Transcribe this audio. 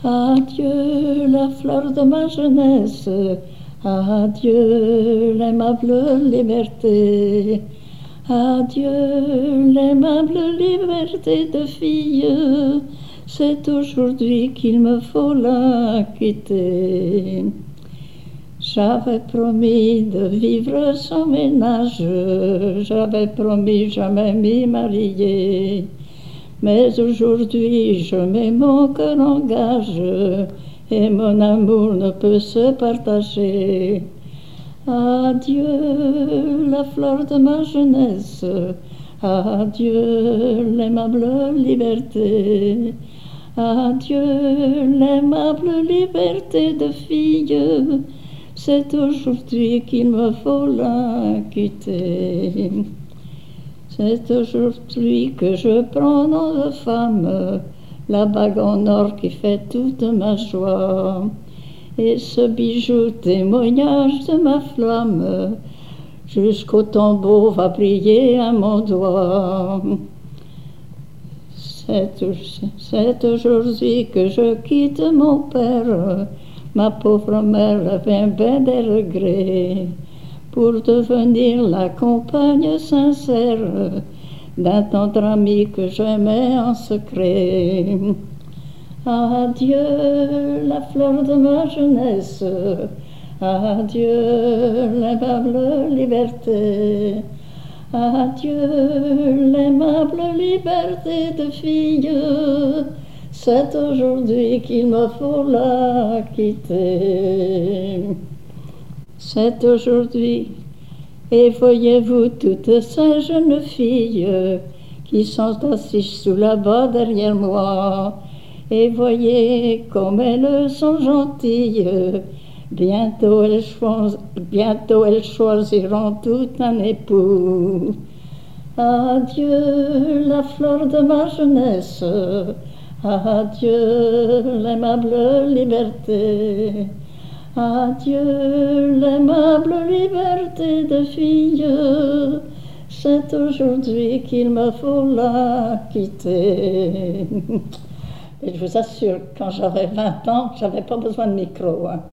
Adieu la fleur de ma jeunesse, adieu l'aimable liberté, adieu l'aimable liberté de fille, c'est aujourd'hui qu'il me faut la quitter. J'avais promis de vivre sans ménage, j'avais promis jamais m'y marier. Mais aujourd'hui je mets mon cœur en gage et mon amour ne peut se partager. Adieu la fleur de ma jeunesse, adieu l'aimable liberté, adieu l'aimable liberté de fille, c'est aujourd'hui qu'il me faut la quitter. C'est aujourd'hui que je prends dans la femme la bague en or qui fait toute ma joie. Et ce bijou témoignage de ma flamme, jusqu'au tombeau va briller à mon doigt. C'est aujourd'hui que je quitte mon père, ma pauvre mère avait bien des regrets, pour devenir la compagne sincère d'un tendre ami que j'aimais en secret. Adieu la fleur de ma jeunesse, adieu l'aimable liberté, adieu l'aimable liberté de fille, c'est aujourd'hui qu'il me faut la quitter. C'est aujourd'hui, et voyez-vous toutes ces jeunes filles qui sont assises sous la bas derrière moi, et voyez comme elles sont gentilles, bientôt elles choisiront tout un époux. Adieu la fleur de ma jeunesse, adieu l'aimable liberté, adieu l'aimable liberté de fille, c'est aujourd'hui qu'il me faut la quitter. Et je vous assure, quand j'aurai 20 ans, j'avais pas besoin de micro.